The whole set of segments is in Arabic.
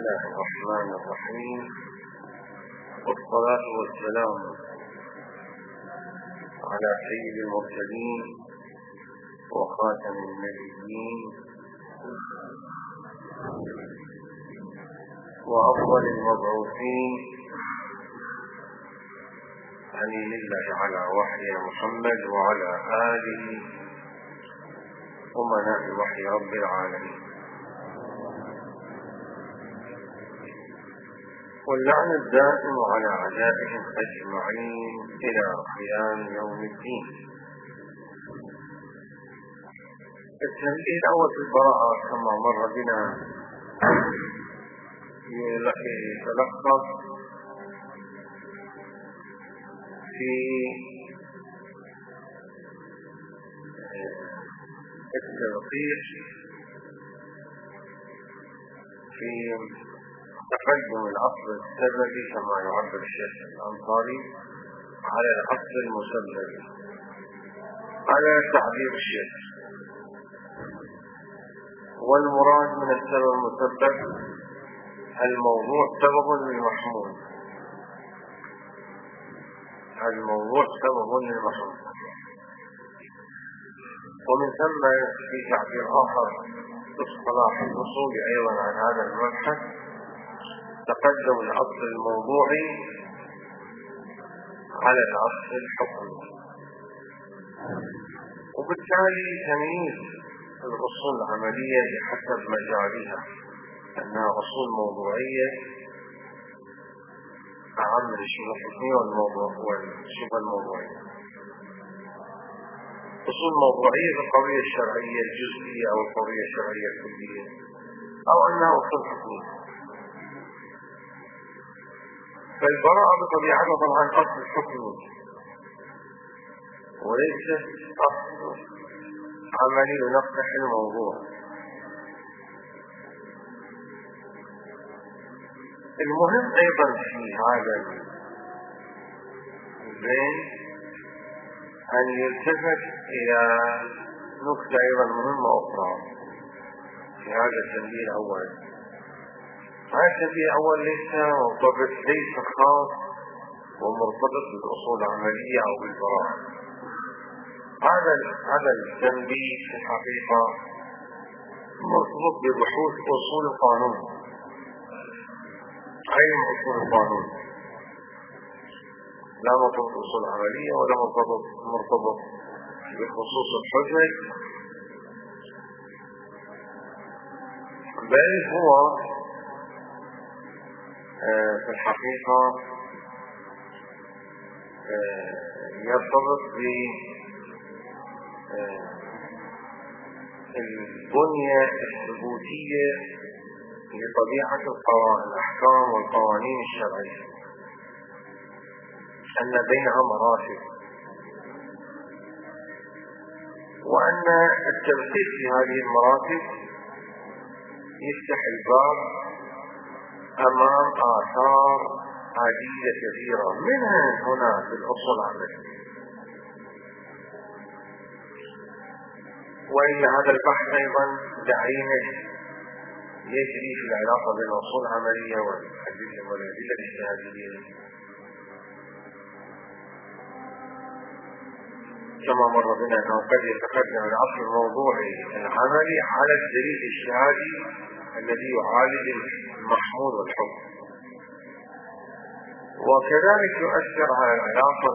الله الرحمن الرحيم، والصلاة والسلام على سيد المرسلين وخاتم النبيين وأفضل المبعوثين أمين الله على وحي محمد وعلى آله أمناء وحي رب العالمين، واللعن الدائم على أعدائهم أجمعين إلى قيام يوم الدين. التنبيه الأول في البراءة كما مر بنا يتلخص في التوقيع في تقدم الأصل السببي كما يعبر الشيخ الأنصاري على الأصل المسبب على تعبير الشيخ، والمراد من السبب المسبب الموضوع سبب للمحمول، الموضوع سبب للمحمول. ومن ثم في تعبير آخر في اصطلاح الأصول أيضا عن هذا المبحث تقدم الأصل الموضوعي على الأصل الحكمي، وبالتالي تمييز الأصول العملية بحسب مجالها أنها أصول موضوعية أعم من الشبه الحكمية والشبه الموضوعية. أصول موضوعية بالقضية الشرعية الجزئية أو القضية الشرعية الكلية، أو أنها أصول حكمية. فالبراءة بطبيعتها طبعا أصل حكمي وليس أصل عملي ينقح الموضوع. المهم أيضا في هذا البين أن يلتفت إلى نقطة أيضا مهمة أخرى في هذا التنبيه الأول. هذا التنبيه الأول ليس خاص ومرتبط بالأصول العملية أو بالبراءة. هذا التنبيه في الحقيقة مرتبط ببحوث أصول القانون، علم أصول القانون، لا مرتبط بالأصول العملية ولا مرتبط بخصوص الحجج، بل هو في الحقيقة يرتبط بالبنية الثبوتية لطبيعة الأحكام والقوانين الشرعية، أن بينها مراتب، وأن التدقيق في هذه المراتب يفتح الباب أمام آثار عديدة كثيرة منها هنا في الأصول العملية. وإلا هذا البحث أيضا دعينه يجري في العلاقة بين الأصول العملية والأدلة الاجتهادية، كما مر بنا أنه قد يتقدم الأصل الموضوعي العملي على الدليل الاجتهادي الذي يعالج المحمول والحكم، وكذلك يؤثر على العلاقة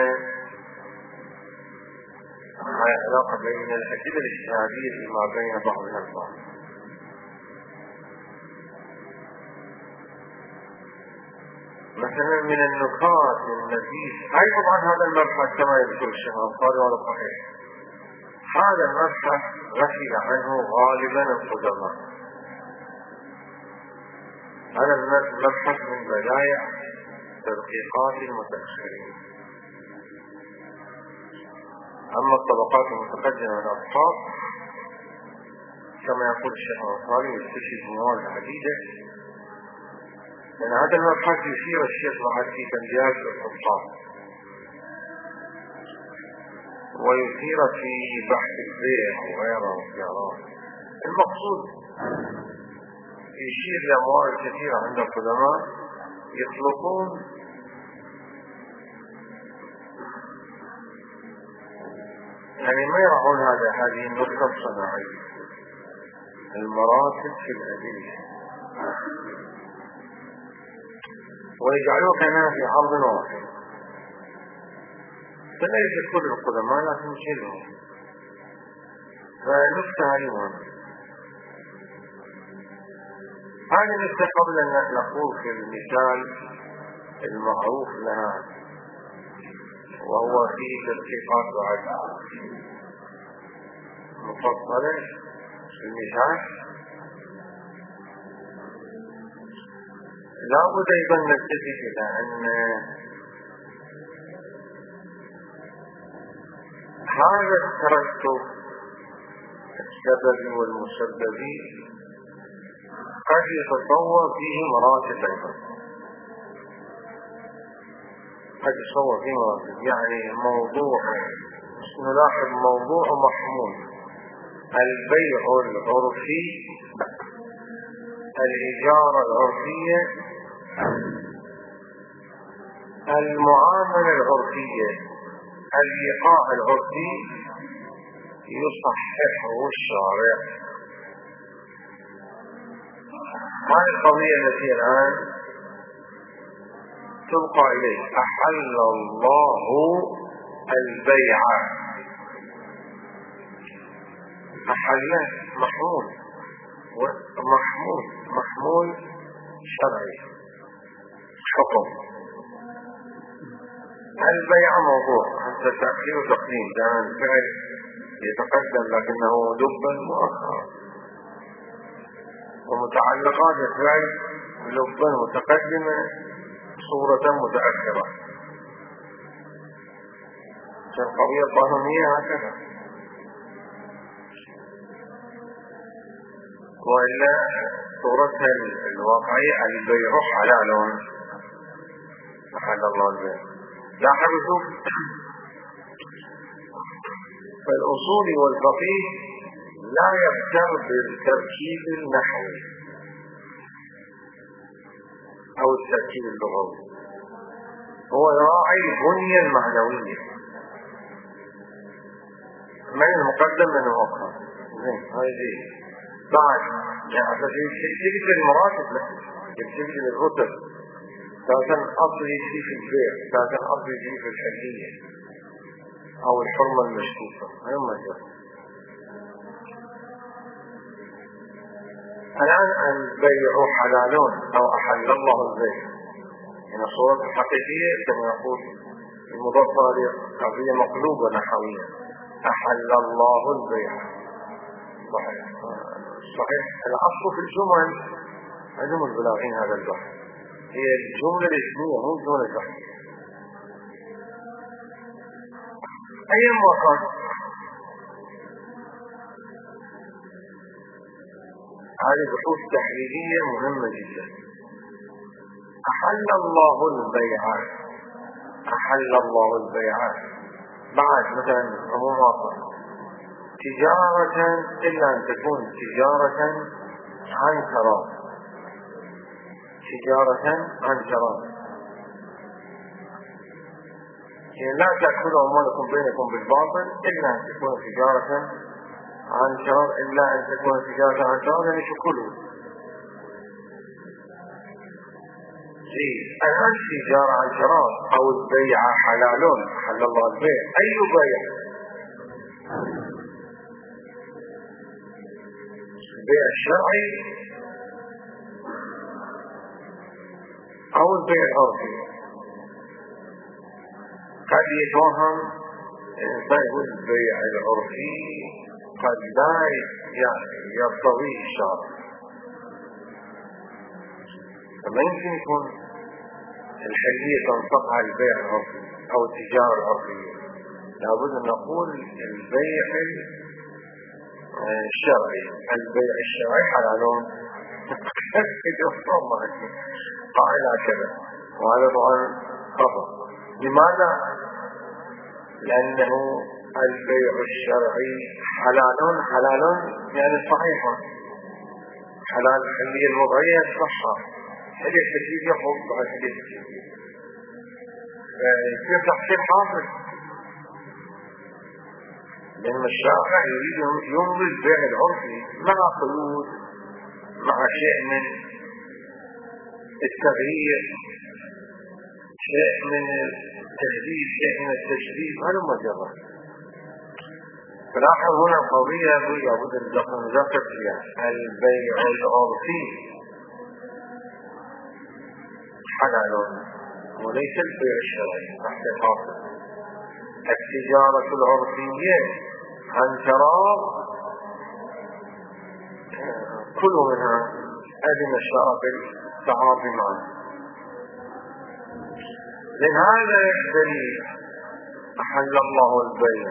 بين الأدلة الاجتهادية فيما بين بعضها البعض. مثلا من النقاط التي طبعا هذا المبحث كما يذكر الشيخ الأنصاري وهذا صحيح، هذا المبحث غفل عنه غالبا القدماء. هذا المبحث من بدايع تدقيقات المتأخرين، أما الطبقات المتقدمة من الأصحاب كما يقول الشيخ الأنصاري يستشهد بمواد عديدة، لأن هذا المبحث يشير الشيخ بعد في تنبيهات الأصحاب ويثير في بحث البيع وغيره. المقصود يشير لأموال كثيرة عند القدماء يطلقون يعني ما يرعون هذه النقطة الصناعية، المراتب في الأدلة، ويجعلوه كمان في عرض واحد، فليس كل القدماء لكن شيلهم. فنقطة هذه مهمة. هذه النقطة قبل أن نقول في المثال المعروف لها وهو فيه تدقيقات وعدل مفصلة في المثال. لا بد أيضا نتفق إلى أن هذا الترتب السببي والمسببي قد يتصور فيه مراتب أيضا، قد يتصور فيه مراتب. يعني موضوع نلاحظ موضوع محمول، البيع العرفي، الإجارة العرفية، المعاملة العرفية، الإيقاع العرفي يصححه الشارع. هذه القضية التي الآن تبقى إليه. أحل الله البيع، أحل محمول محمول شرعي حكم. البيع موضوع حتى تأخير وتقديم، كان الفعل يتقدم لكنه لبا مؤخرا، ومتعلقات الفعل لبا متقدمة صورة متأخرة. القضية القانونية هكذا، وإلا صورتها الواقعية البيع حلال. أحل الله البيع. لاحظوا فالأصول والفقيه لا يغتر بالتركيب النحوي أو التركيب اللغوي، هو يراعي البنية المعنوية من المقدم من المؤخر. هذه بعد يعني تلك المراتب تلك الرتب، كان أصلي شيء في البيع، كان أصلي شيء في الحلية أو الحرمة المشكوكة. هذا جرى. الآن البيع حلالون أو أحل الله البيع، يعني الصورة الحقيقية كما يقول المضافة قضية مقلوبة نحوية. أحل الله البيع صحيح. العصر في الجمل عندهم البلاغين هذا البحث، هي الجملة الاسمية مو الجملة البحثية. أي مكان هذه بحوث تحليلية مهمة جدا. أحل الله البيع، أحل الله البيع بعد مثلا عموما تجارة إلا أن تكون تجارة عن تراض، تجارة عن تراض، يعني لا تأكلوا أموالكم بينكم بالباطل إلا أن تكون تجارة عن تراض، إلا أن تكون تجارة عن تراض يعني تأكلوا. الآن تجارة عن تراض أو البيع حلالون، حل الله البيع. أي بيع؟ البيع الشرعي أو البيع العرفي. قد يتوهم الإنسان البيع العرفي قد لا يرتضيه الشرع، فما يمكن يكون الحلية تنطبق على البيع العرفي أو التجارة العرفية. لابد أن نقول البيع الشرعي. البيع الشرعي حلالون قائل هكذا، وهذا طبعا خطأ. لماذا؟ لأنه البيع الشرعي حلالون يعني صحيح، حلال الحلية الوضعية الصحة، حلية التكليفية فوق بعد حلية التكليفية، يصير تحصيل حاصل. لأن الشارع يريد يمضي البيع العرفي مع قيود، مع شيء من التغيير، شيء من التهديد، شيء من التجديد، هذا مجرد. فلاحظ هنا القضية لابد أن نذكر فيها البيع العرفي حلال وليس البيع الشرعي تحت الحاصل. التجارة العرفية عن تراض كل منها أذن الشرع بالتعاطي معه. من هذا الدليل أحل الله البيع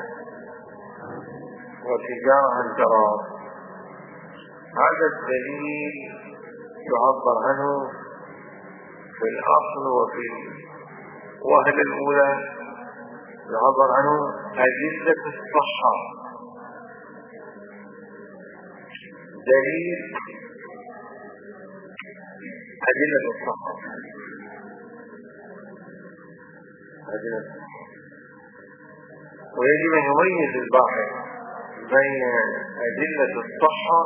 والتجارة عن تراض. هذا الدليل يعبر عنه في الأصل وفي الوهلة الأولى يعبر عنه أدلة الصحة. دليل أدلة الصحة، ويجب أن يميز الباحث بين أدلة الصحة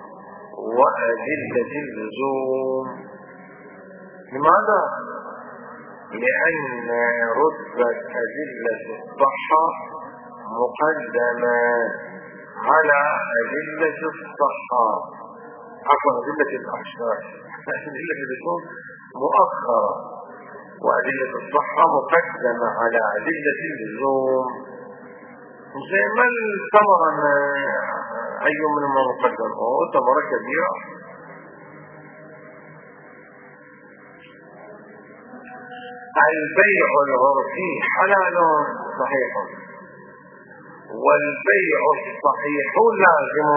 وأدلة اللزوم. لماذا؟ لأن رتبة أدلة الصحة مقدمة على أدلة الصحة، عفوا أدلة الأحشاء، أدلة اللزوم مؤخرة، وأدلة الصحة مقدمة على أدلة اللزوم. زي ما الثمرة أي منهما مقدم؟ ثمرة كبيرة. البيع العرفي حلال صحيح، والبيع الصحيح لازم.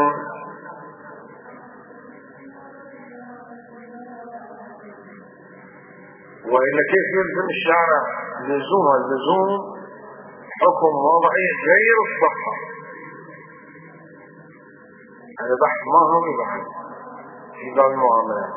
وإلا كيف يلزم الشارع لزوم؟ اللزوم حكم وضعي غير الصحة. هذا بحث ما هو بحث في باب المعاملات.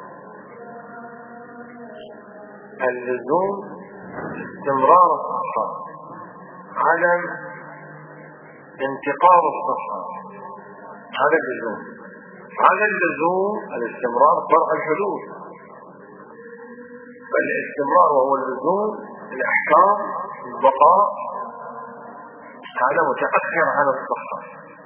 اللزوم استمرار الصحة، عدم انتقاض الصحة، هذا اللزوم. هذا اللزوم الاستمرار فرع الحدود، فالاستمرار وهو اللزوم الأحكام البقاء هذا متأخر عن الصحة.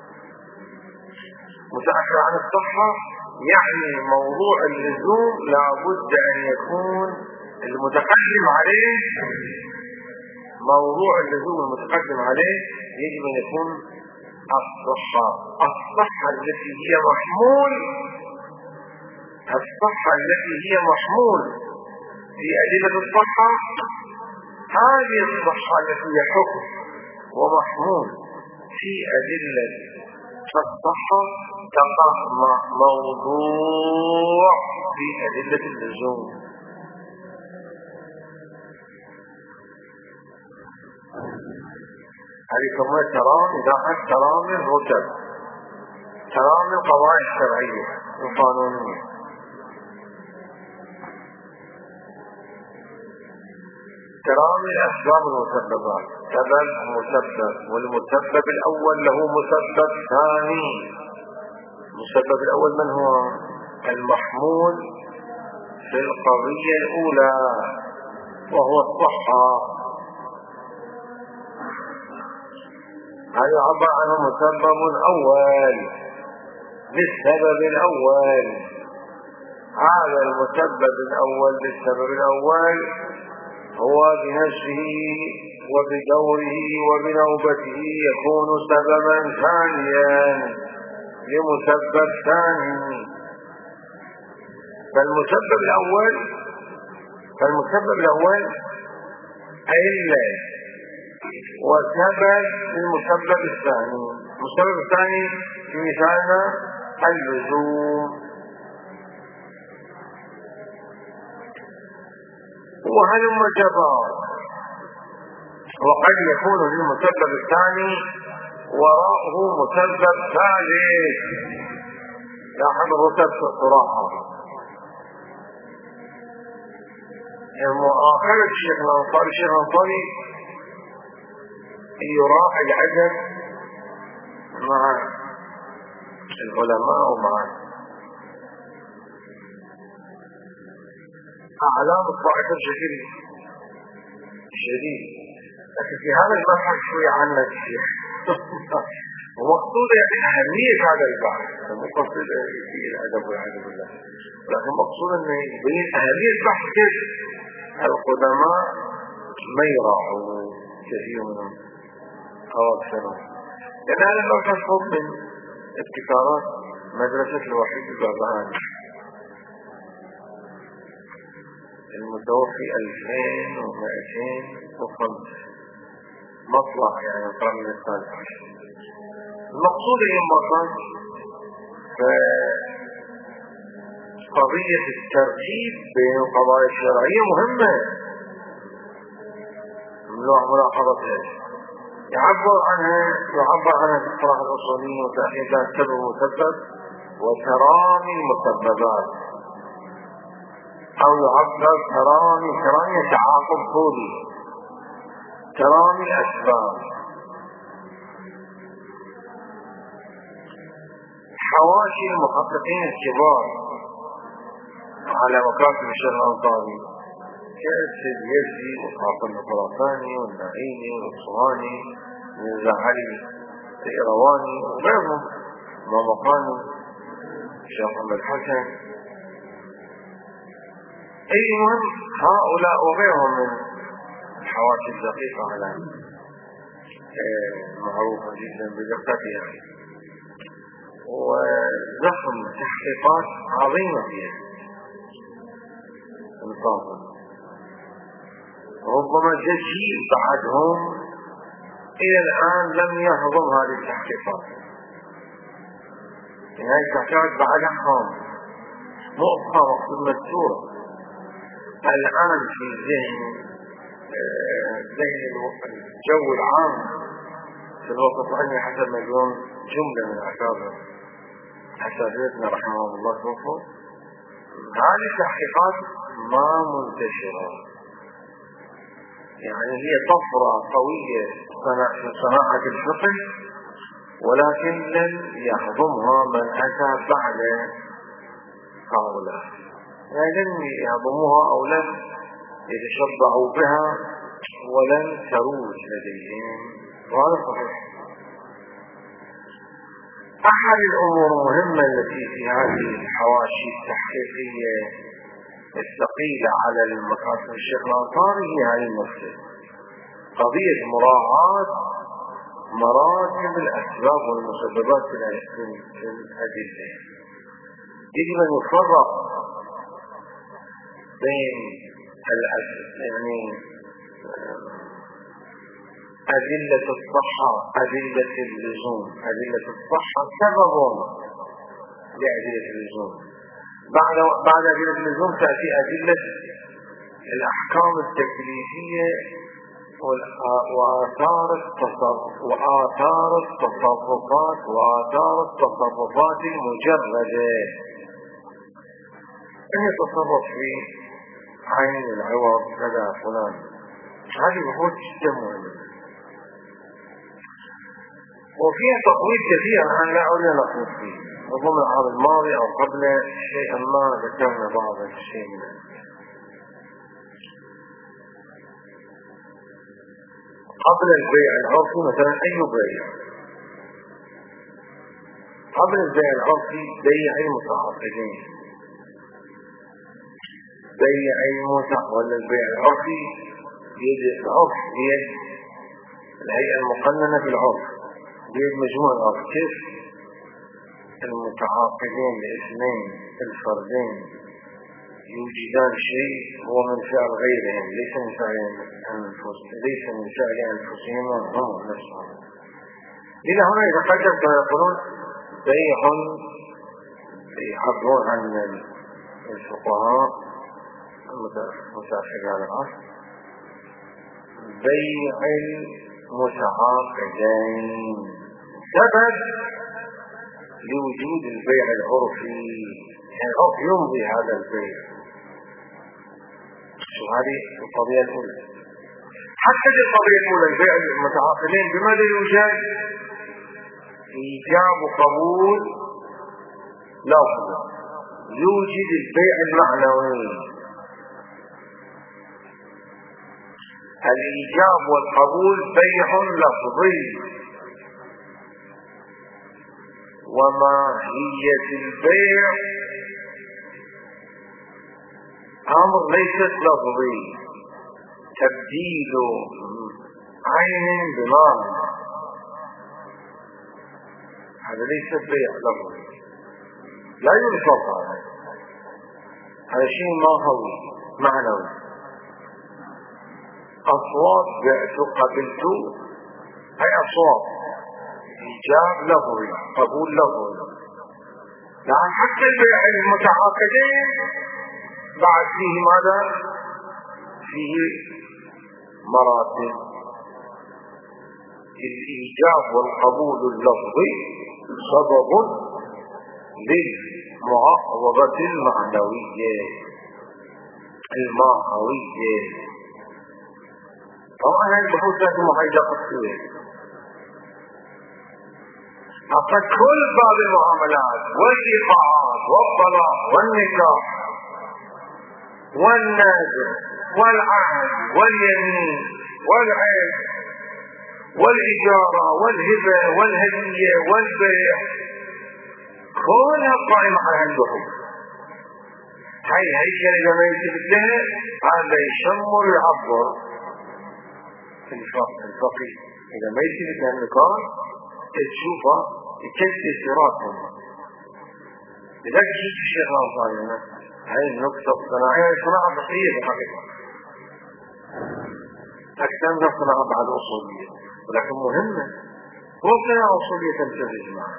متأخر عن الصحة يعني موضوع اللزوم لابد أن يكون المتقدم عليه، موضوع اللزوم المتقدم عليه يجب أن يكون الصحة. الصحة التي هي محمول، الصحة التي هي محمول في أدلة الصحة، هذه الصحة التي هي حكم ومحمول في أدلة الصحة تقع موضوع في أدلة اللزوم. هذه كما ترام إذا ترامي الرتب، ترامي القواعد الشرعية القانونية. ترامي الأسباب المسببات، سبب مسبب، والمسبب الأول له مسبب ثاني. المسبب الأول من هو؟ المحمول في القضية الأولى وهو الصحة. هذا عبر عنه مسبب أول للسبب الأول. هذا المسبب الأول للسبب الأول هو بنفسه وبدوره وبنوبته يكون سببا ثانيا لمسبب ثاني. فالمسبب الأول علة وسبب للمسبب الثاني. المسبب الثاني في مثالنا اللزوم. وهلم جبار. وقد يكون للمسبب الثاني وراءه مسبب ثالث لاحظ الرتب تراعى. مؤاخرة الشيخ الأنصاري يراعي العدد مع العلماء ومع أعلام الطائفة بشكل شديد، لكن في هذا المبحث شوي عنك الشيخ ومقصود أهمية هذا البحث، مو قصد في الأدب والعياذ بالله، لكن مقصود أنه يبين أهمية بحث كيف القدماء ما يراعوا كثير منهم أو أكثرهم. لأن هذا المبحث هو من ابتكارات مدرسة الوحيد الباباني المتوفي 2205 مطلع يعني القرن الثالث عشر. المقصود هي المقصود قضية الترتيب بين القضايا الشرعية مهمة ملاحظتها، يعبر عنها في الصلاح الأصولية وتأكيدات سبب ومسبب وترامي المسببات، أو يعبر ترامي تعاقب طولي، ترامي الأسباب. حواشي المحققين الكبار على مكاتب الشيخ الأنصاري كالسيد يزي وقاطن الخراساني والنعيمي والصهاني وميرزا علي الإيرواني وغيرهم، ومقامي الشيخ محمد الحسن، أي مهم هؤلاء وغيرهم من الحواشي الدقيقة على معروفة جدا بدقتها وزخم تحقيقات عظيمة فيها انصافا. ربما جيل بعدهم إلى الآن لم يهضم هذه التحقيقات، هذه التحقيقات بعدها خام مؤقة وقت مذكورة الآن في ذهن الجو العام في الوسط العلمي حسب مليون جملة من أساتذتنا رحمهم الله توفوا. هذه التحقيقات ما منتشرة، يعني هي طفرة قوية في صناعة الفقه، ولكن لن يهضمها من أتى بعد هؤلاء، يعني لن يهضموها أو لن يتشبعوا بها ولن تروج لديهم، وهذا صحيح. أحد الأمور المهمة التي في هذه الحواشي التحقيقية الثقيلة على المكاتب الشيخ الأنصاري هي هذه المسألة، قضية مراعاة مراتب الأسباب والمسببات في الأدلة. يجب أن يفرق بين يعني أدلة الصحة، أدلة اللزوم. أدلة الصحة سبب لأدلة اللزوم، بعد أدلة اللزوم تأتي أدلة الأحكام التكليفية وآثار التصرفات المجردة. أن يتصرف في عين العوض كذا فلان، هذه بحوث جدا مهمة وفيها تقويض كثير. أنا لا أريد أن أقول فيه، ربما العام الماضي أو قبل شيئا ما ذكرنا بعض الشيء منه. قبل البيع العرفي مثلا، أي بيع قبل البيع العرفي؟ بيع المتعاقدين، بيع ولا البيع العرفي بيد العرف، بيد الهيئة المقننة في العرف، بيد مجموع العرف. كيف المتعاقدين الاثنين الفردين يوجدان شيء هو من فعل غيرهم، ليس من فعل أنفسهم هم نفسهم. إلى هنا يتقدم فيقولون بيع، يعبرون عن الفقهاء المتأخرين على العصر بيع المتعاقدين. سبب لوجود البيع العرفي، يعني العرف يمضي هذا البيع. شو هذه القضية الأولى. حتى القضية الأولى البيع المتعاقدين بماذا يوجد؟ إيجاب وقبول لفظ، يوجد البيع المعنوي. الإيجاب والقبول بيع لفظي، وماهية البيع أمر ليست لفظي، تبديل عين بمعنى، هذا ليس بيع لفظي، لا يلفظ، هذا شيء ماهوي معنوي. أصوات بعت قبلت هي أصوات، إيجاب لفظي قبول لفظي. لأن حتى البيع المتعاقدين بعد فيه ماذا؟ فيه مراتب. الإيجاب والقبول اللفظي سبب للمعاوضة المعنوية الماهوية. طبعا هذه البحوث لازم محايدة قصيرة. أعطى كل باب المعاملات والإيقاعات والطلاق والنكاح والنذر والعهد واليمين والعيب والإجارة والهبة والهدية والبيع، كلها قائمة على هالبحوث. هاي كلمة ما يلتفت لها هذا يشمر ويعبر الفقيه. إذا ما يلتفت لها النقاط تشوفها تكسر صراطهم. لذلك شوف الشيخ الأنصاري هاي النقطة الصناعية صناعة بسيطة حقيقة أكثر من صناعة بعد أصولية، ولكن مهمة. هو صناعة أصولية تنتهي معها.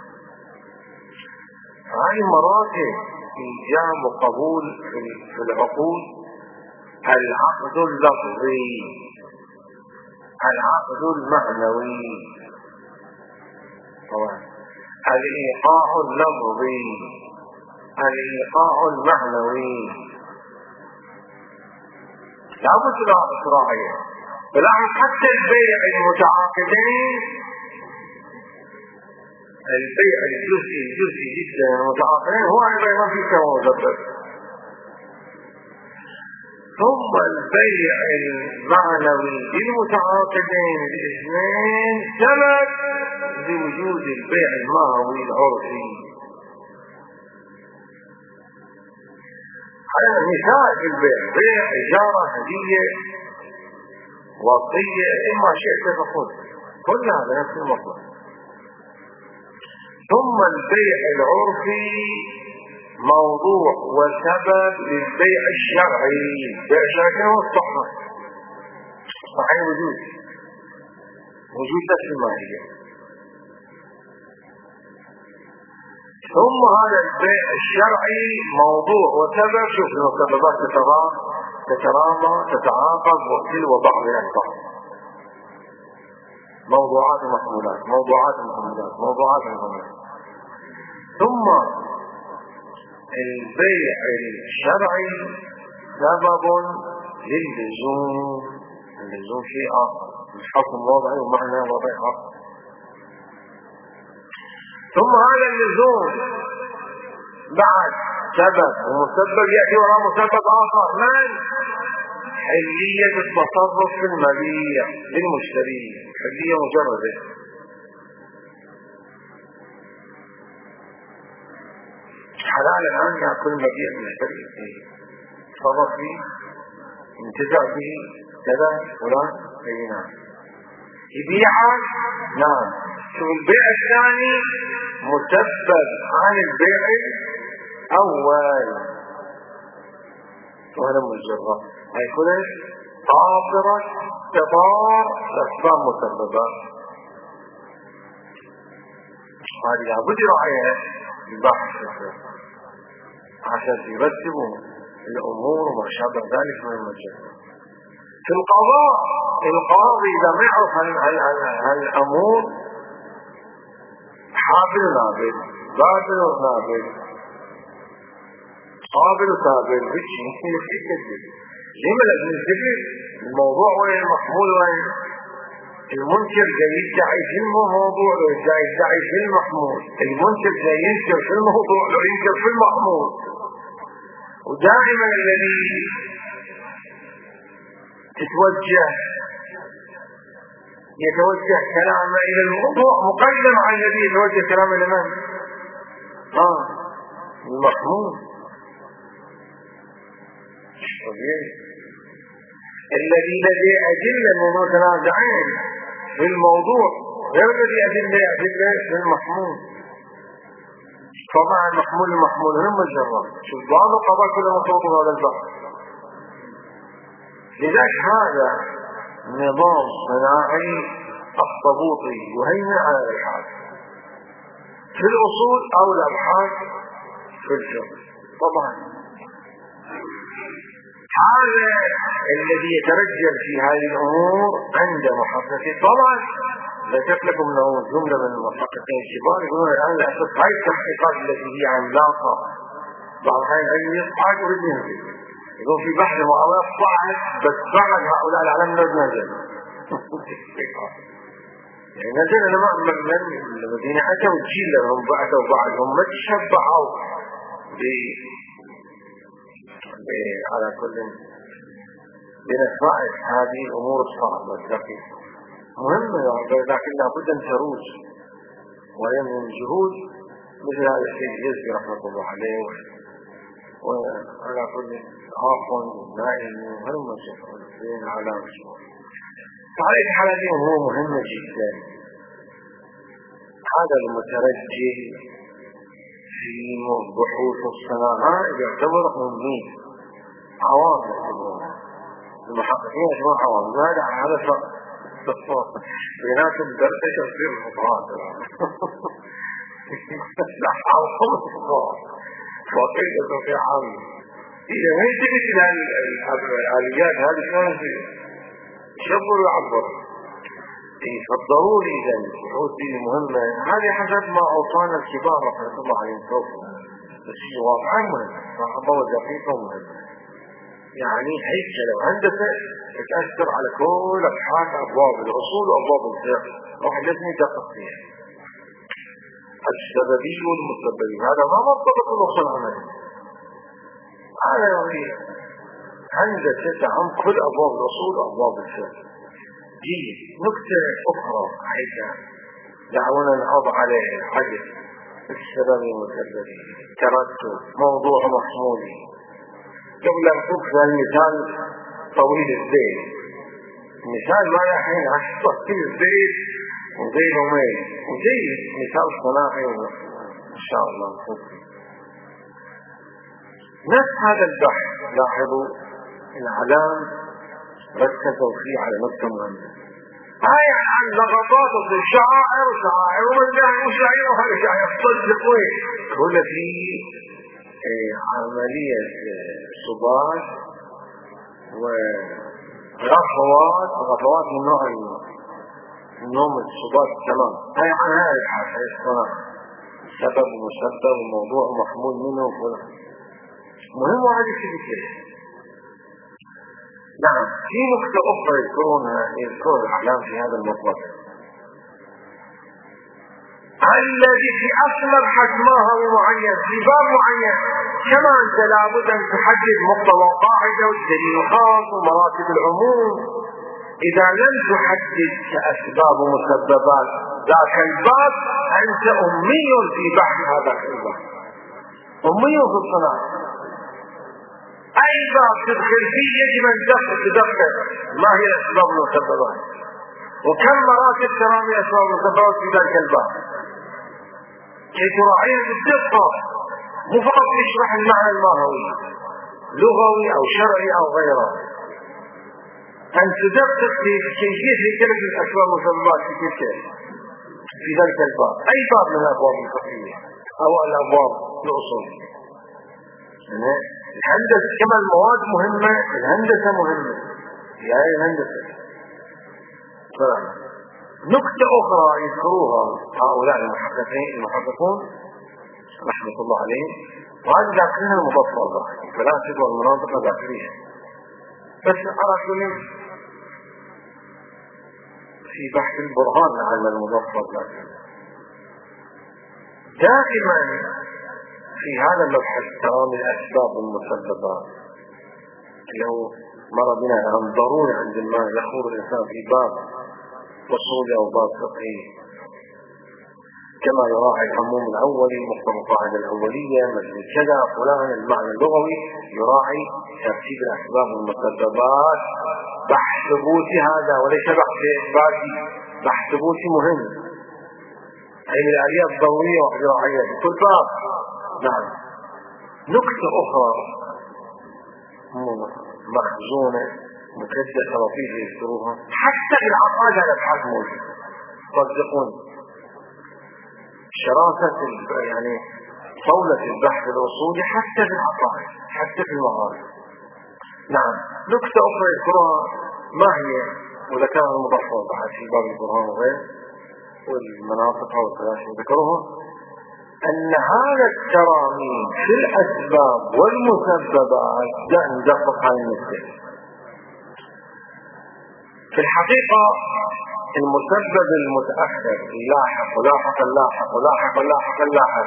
هاي مراتب إيجاب وقبول في العقود: العقد اللفظي، العقد المعنوي، طبعا الإيقاع اللفظي، الإيقاع المعنوي. لا بد من إسراعية. بالعكس حتى البيع المتعاقدين، البيع الجزئي جدا المتعاقدين هو أيضا في كموجب. ثم البيع المعنوي للمتعاقدين الاثنين سبب لوجود البيع المعنوي العرفي. على مثال البيع: بيع، إجارة، هدية، وصية، إما شئت فقل، كل هذا نفس المطلب. ثم البيع العرفي موضوع وسبب للبيع الشرعي. البيع الشرعي هو الصحة، صحيح وجود نفس الماهية. ثم هذا البيع الشرعي موضوع وسبب، شوف المسببات تترامى تتعاقب وتلو بعضها البعض. موضوعات ومحمولات، موضوعات ومحمولات، موضوعات ومحمولات. ثم البيع الشرعي سبب للزوم، اللزوم شيء آخر، الحكم وضعي ومعنى وضعي آخر. ثم هذا اللزوم بعد سبب ومسبب يأتي وراء مسبب آخر، من؟ حلية التصرف في المبيع للمشتري، حلية مجردة. حلال الآن يأكل مبيع المشتري، تصرف فيه، انتزع به كذا فلان أي نعم، يبيعه نعم. شو البيع الثاني مسبب عن البيع الأول، وهذا مجرد هاي كلها قاطرة تضار لأسباب مسببات. هذه لابد رعاية البحث عشان يرتبوا الأمور وما شابه ذلك من المجرد. في القضاء القاضي إذا ما يعرف هالأمور حافل نابل بابل ونابل، قابل وقابل، في كذب. لما لازم ننتبه الموضوع وين المحمول وين؟ المنكر جاي يدعي في الموضوع لو يدعي في المحمول، المنكر جاي ينكر في الموضوع لو ينكر في المحمول. ودائما الذي يتوجه كلامه الى الموضوع مقدم على الذي يتوجه كلامه الى من؟ المحمول. طبيعي. الذي لديه أدلة متنازعين في الموضوع غير الذي أدلة في المحمول. طبعا المحمول هم الجرام. شوف بعض القضاء كلها مطلوب هذا البحث. لذلك هذا نظام صناعي الطبوطي يهيمن على الابحاث في الاصول او الابحاث في الفقه. طبعا هذا الذي يترجل في هذه الامور عند محققين. طبعا ذكرت لكم انه جمله من المحققين الكبار يقولون الان للاسف هاي التحقيقات التي هي عملاقه بعض الاحيان علم يصعد ويريد ينزل، يقول في بحث معاويه صعد بس بعد هؤلاء العالم نزل يعني نزل لما من الذين اتوا الجيل لهم بعدهم ما تشبعوا على كل بنفعل هذه الامور الصعبه الدقيقه مهمه، لكن لابد ان تروج وينمو الجهود مثل هذا الشيء يزكي رحمه الله عليه. وعلى كل عفوا نائم مهم شكرا على مشروع. فهذه الحالة هو مهمة جدا. هذا المترجل في بحوث الصناعات يعتبر أمي عوام المحققين يعتبر عوام. ماذا هذا بينات الدرس تصير الخطوات لا حاول وقيدة في عام. إذا ما ينتبه إلى الآليات هذه شلون يشبر ويعبر. فالضروري إذا البحوث دي مهمة. هذه حسب ما أوصانا الكبار رحمة الله عليهم توفوا، بس هي واقعا مهمة صعبة ودقيقة ومهمة. يعني هيك لو هندسة تتأثر على كل أبحاث أبواب الأصول وأبواب الفقه، واحد لازم يدقق فيها. السببي والمسببي هذا ما مرتبط بالوصول العملي. هذا يعني هندسة تعم كل أبواب الأصول وأبواب الفقه. جيد. نكتة أخرى حيث دعونا نعض عليه حدث السببي والمسببي ترتب موضوع محمولي. قبل أن تكفى المثال طويل الزيت، مثال ما يحين عشان طويل الزيت وزيد وميل وزيد مثال صناعي إن شاء الله نفكر. نفس هذا البحث لاحظوا الإعلام ركزوا فيه على نقطة مهمة. هاي عن لغطات الشعائر ومن ذهب شعير وهذا شعير صدق وين كل فيه عملية صباط وغفوات من نوع النوم الصباط تمام. هاي عن هذا الحاجة الصناعة سبب ومسبب وموضوع محمول منه وفلان مهم. وهذه الشيء نعم. في نقطة أخرى يذكر الأعلام في هذا المطلب الذي في أصل مبحث ما هو معين في باب معين. كما أنت لابد أن تحدد مقتضى قاعدة والدليل الخاص ومراتب العموم. إذا لم تحدد كأسباب ومسببات ذاك الباب أنت أمي في بحث هذا الباب، أمي في الصناعة. أي باب تدخل فيه يجب أن تدقق ما هي الأسباب والمسببات وكم مراتب تمام الأسباب والمسببات في ذلك الباب كي تراعيها بالدقة، مو فقط يشرح المعنى الماهوي لغوي أو شرعي أو غيره. أن تدقق في كيفية هيكلة الأسباب والمسببات في ذلك الباب. أي باب من الأبواب الفقهية أو الأبواب الأصولية. الهندسة كما المواد مهمة، الهندسة مهمة. يعني الهندسة نقطة أخرى يذكروها هؤلاء المحققون رحمة الله عليه، وهذه داخلها المضفة فلاسد والمناطق داخلية. بس على كل في بحث البرهان على المضفة دائما في هذا المبحث ترى من الأسباب والمسببات اللي هو مر بنا عن ضروري عندما يخوض الإنسان في باب أصولي أو باب فقهي، كما يراعي العموم الأولي مقتضى القاعدة الأولية مثل كذا فلان المعنى اللغوي، يراعي ترتيب الأسباب والمسببات. بحث ثبوتي هذا وليس بحث إثباتي، بحث ثبوتي مهم، أي من الآليات الضرورية وحيوية في كل باب. نعم. نكتة أخرى مخزونة مكدسة لطيفة يذكروها حتى في العقائد على الأبحاث موجودة، صدقوني شراسة يعني صولة البحث الأصولي حتى في العقائد حتى في المغارب. نعم. نكتة أخرى يذكرها ما هي وذكرها المضفة بعد في باب البرهان وغير والمناطق والثلاثة ذكروها، أن هذا التراميم في الأسباب والمسببات ندقق على المسبب. في الحقيقة المسبب المتأخر اللاحق ولاحق اللاحق ولاحق اللاحق اللاحق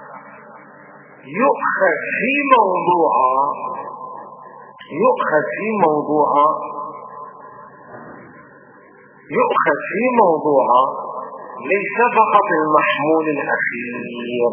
يؤخذ في موضوعه ليس فقط المحمول الأخير.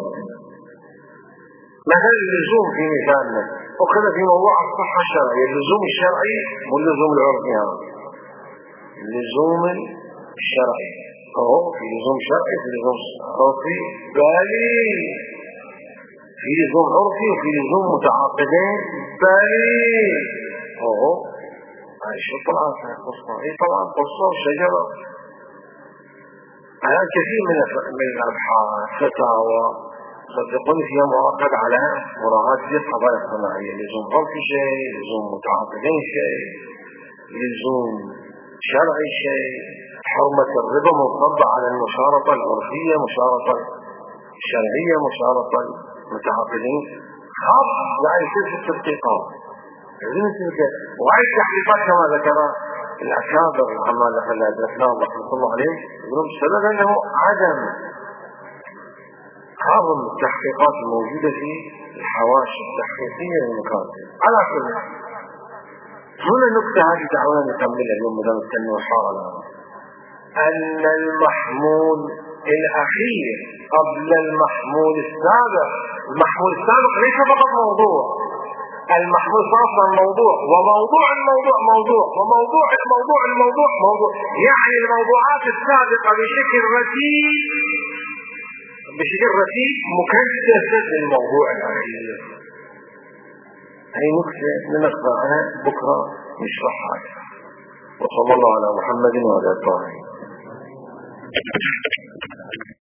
مثل اللزوم في مثالنا أخذ في موضوع الصحة الشرعية، اللزوم الشرعي واللزوم العرفي. اللزوم الشرعي في لزوم شرعي في لزوم عرفي، بالي في لزوم عرفي وفي لزوم متعاقدين بالي. هاي شو طلعت قصة؟ طبعا قصة شجرة على كثير من الأبحاث فتاوى صدقوني فيها مؤكد على مراعاة هذه القضايا الصناعية. لزوم عرفي شيء، لزوم متعاقدين شيء، لزوم شرعي شيء، حرمة الربا منطبقة على المشارطة العرفية، مشارطة الشرعية، مشارطة المتعاقدين، خاص يعني كيف التدقيقات وهي التحقيقات كما ذكر الأكابر العمال الذين أدركناهم رحمة الله عليهم يقولون السبب أنه عدم هذه التحقيقات الموجودة في الحواشي التحقيقية للمكاتب. على كل هنا نكتة هذه دعونا نكملها اليوم بدل نتكلم حالنا، أن المحمول الأخير قبل المحمول السابق. المحمول السابق ليس فقط موضوع، المحمول أصلا موضوع، وموضوع الموضوع موضوع، وموضوع الموضوع الموضوع موضوع، يعني الموضوعات السابقة بشكل رتيب مكدسة للموضوع الأخير. هي نكتة ننقرأها بكرة نشرحها. وصلى الله على محمد وعلى آله.